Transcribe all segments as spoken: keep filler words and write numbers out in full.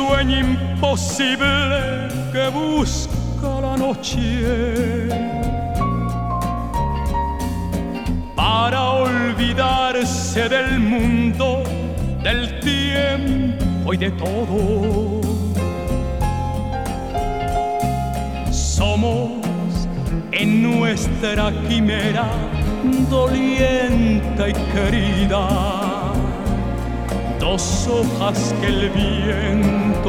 sueño imposible que busca la noche para olvidarse del mundo, del tiempo y de todo. Somos en nuestra quimera doliente y querida, dos hojas que el viento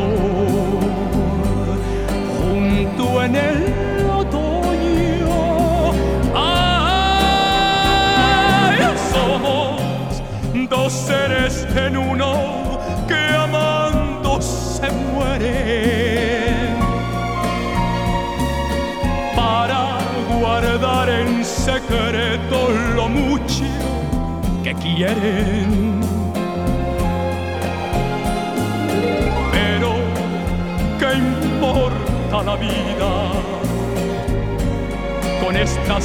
junto en el otoño. ¡Ay! Somos dos seres en uno que amando se mueren para guardar en secreto lo mucho que quieren. Pero ¿qué importa la vida con esta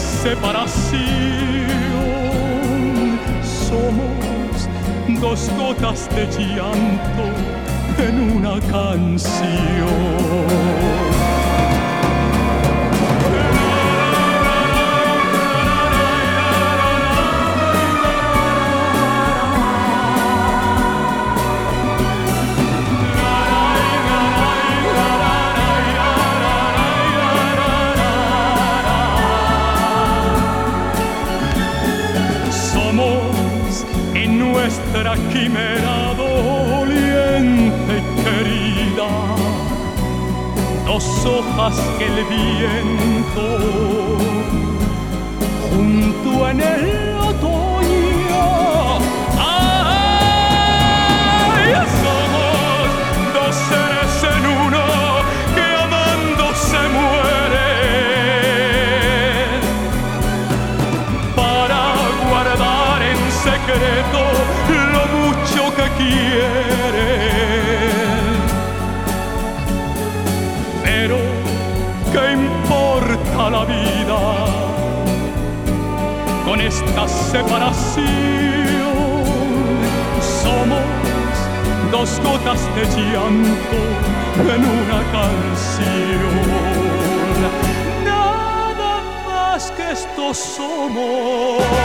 separación? Somos dos gotas de llanto en una canción. Nuestra quimera doliente y querida, dos hojas que el viento junto en el otoño. ¡Ay! Somos dos seres en uno que amando se mueren para guardar en secreto lo mucho que quieren. Pero ¿qué importa la vida con esta separación? Somos dos gotas de llanto en una canción. Nada más que esto somos.